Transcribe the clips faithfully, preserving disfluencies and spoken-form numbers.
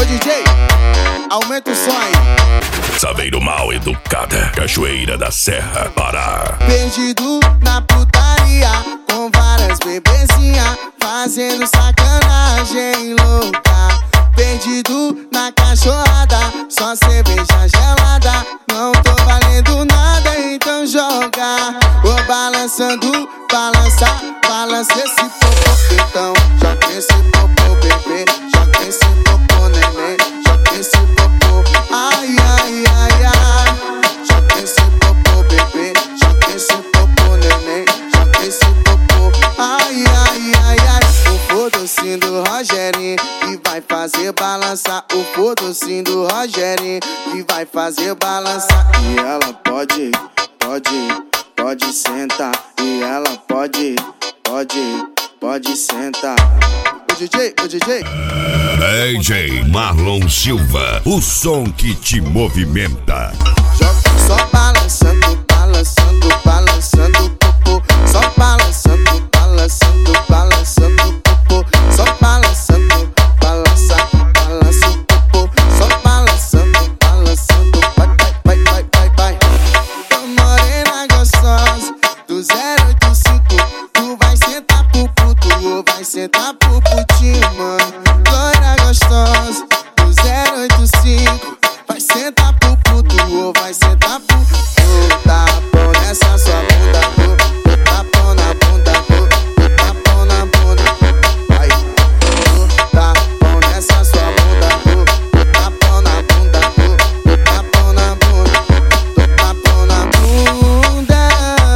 D J, aumenta o som aí. Saveiro Mal Educada, Cachoeira da Serra, Pará. Perdido na putaria, com várias bebezinhas, fazendo sacanagem louca. Perdido na cachorrada, só cerveja gelada. Não tô valendo nada, então joga. Vou balançando, balança, balança esse popô. Então joga esse popô, bebê. Joga esse popô, neném. Joga esse popô, ai, ai, ai, ai. Joga esse popô, bebê. Joga esse popô, neném. Joga esse popô, ai, ai, ai, ai. O docinho do Rogerinho que vai fazer balançar. O docinho do Rogerinho que vai fazer balançar. E ela pode, pode, pode sentar. E ela pode, pode, pode sentar. O D J, o D J D J Marlon Silva, o som que te movimenta. Joga só balançando, balançando, balançando popô. Só balançando, balançando, balançando popô. Só balançando, balança, balança o popô. Só balançando, balançando, vai, vai, vai, vai, vai. Tô morena gostosa, do zero oito cinco. Tu vai sentar pro puto ou vai sentar pro putinho, mano. Loira gostosa, do zero oito cinco. Vai sentar pro puto ou vai sentar pro puto. Tá bom nessa sua bunda, oh. Tá bom na bunda, oh. Tá bom na bunda, vai. Oh, tá bom nessa sua bunda, oh. Tá bom na bunda, oh. Tá bom na bunda, tá bom na bunda.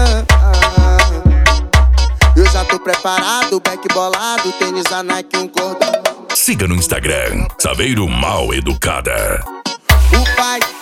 Eu já tô preparado, back bolado, tênis da Nike, um cordão. Siga no Instagram, Saveiro Mal Educada. O pai